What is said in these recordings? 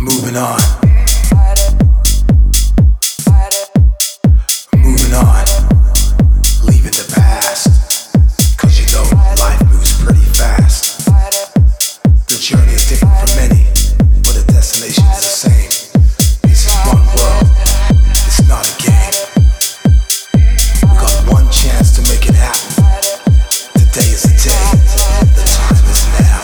Moving on. Moving on. Leaving the past. 'Cause you know life moves pretty fast. The journey is different for many, but the destination is the same. This is one world. It's not a game. We got one chance to make it happen. Today is the day. The time is now.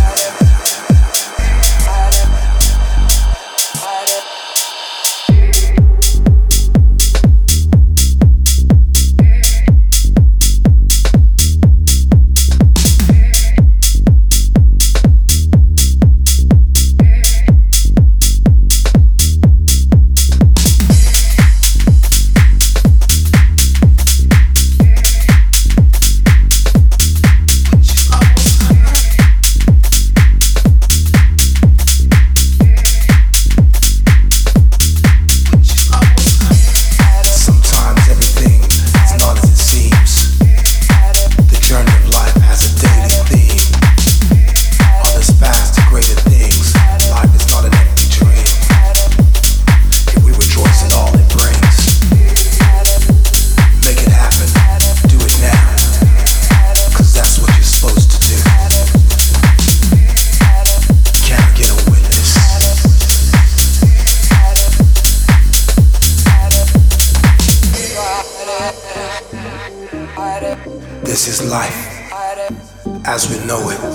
This is life as we know it.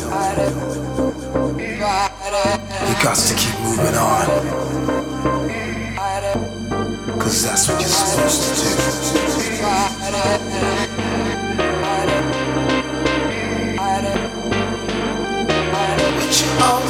You got to keep moving on, 'cause that's what you're supposed to do. With your own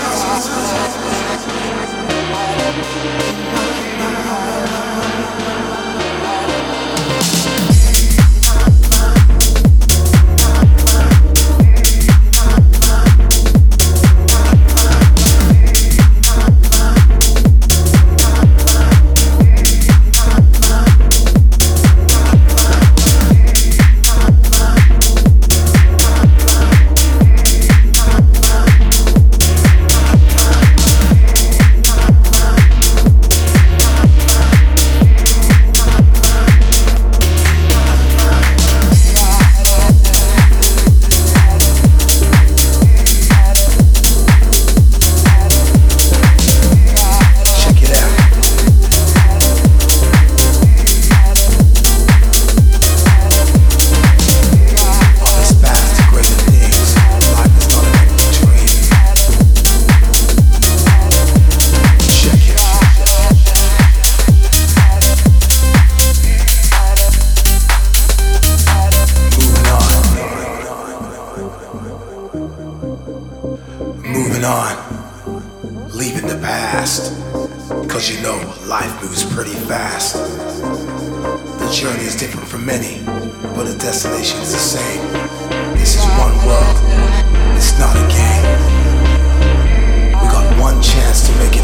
moving on, leaving the past, 'cause you know life moves pretty fast. The journey is different for many, but the destination is the same. This is one world, it's not a game. We got one chance to make it